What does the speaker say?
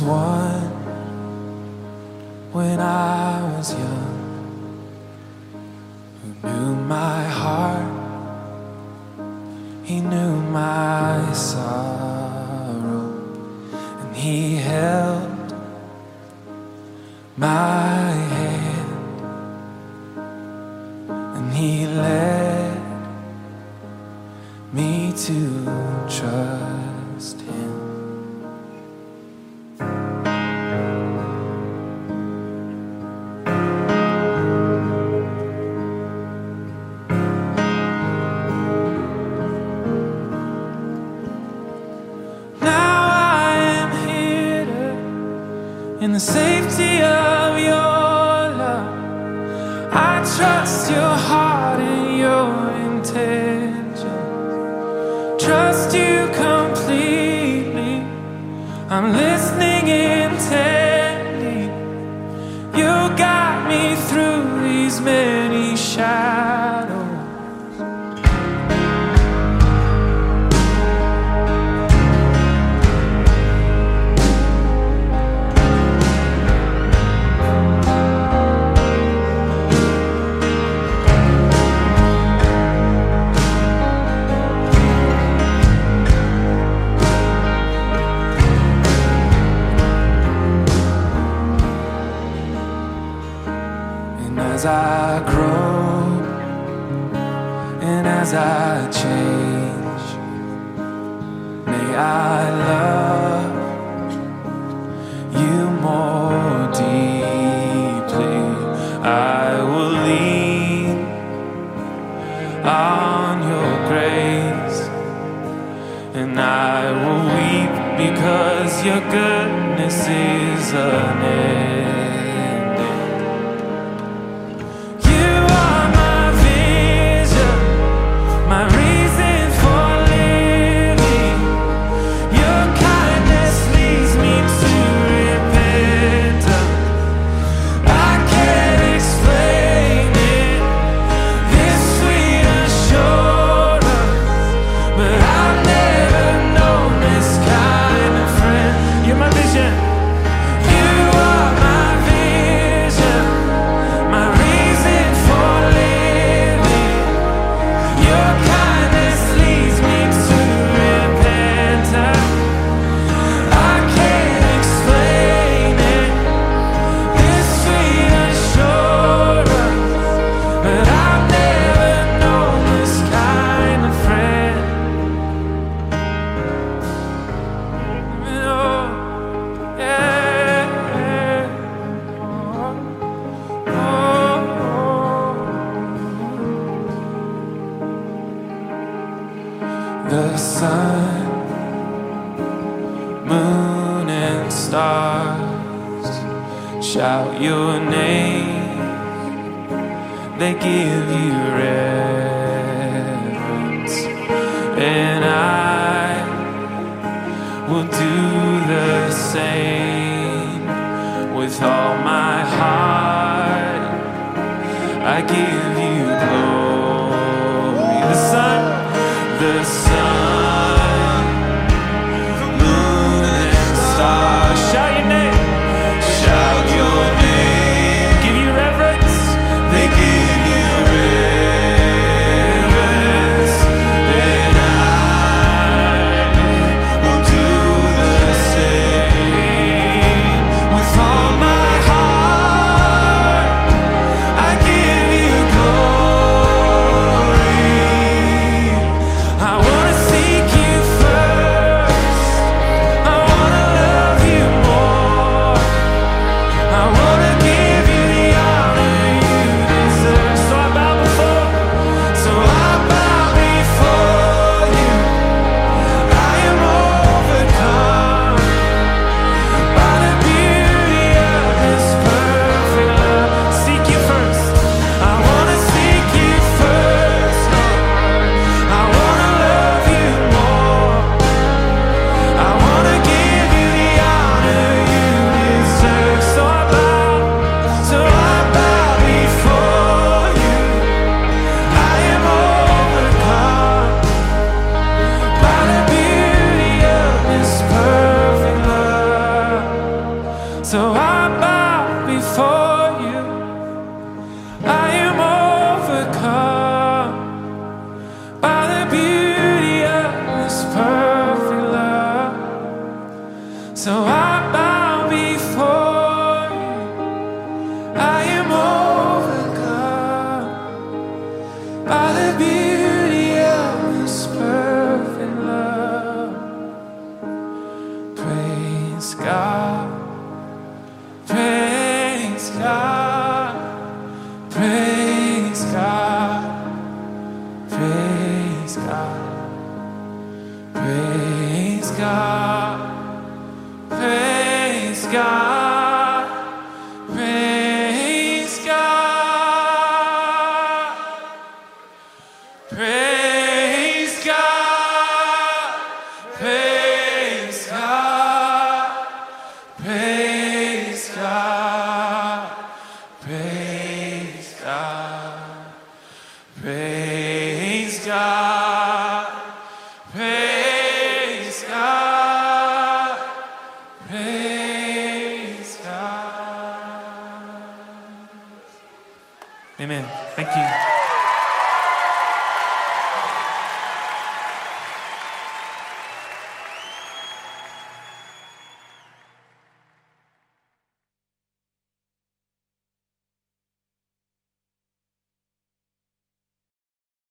one when I was young, who knew my heart, he knew my sorrow, and he held my hand, and he led me to trust him. In the safety of your love, I trust your heart and your intention. Trust you completely. I'm listening intently. You got me through these many shadows. As I grow and as I change, may I love you more deeply. I will lean on your grace, and I will weep because your goodness is unending. The sun, moon, and stars shout your name. They give you reverence, and I will do the same. With all my heart, I give you glory. The sun, the moon, and stars shout your name, shout your name. Give you reverence, they give you reverence, and I will do the same. With all my heart So I bow before you. I am overcome by the beauty of this perfect love. So I bow before you. I am overcome by the beauty of this perfect love. Praise God, praise God, praise God, praise God, praise God, praise God, praise God, praise God, praise God, praise God, praise God, praise God, praise God, praise God. Amen. Thank you.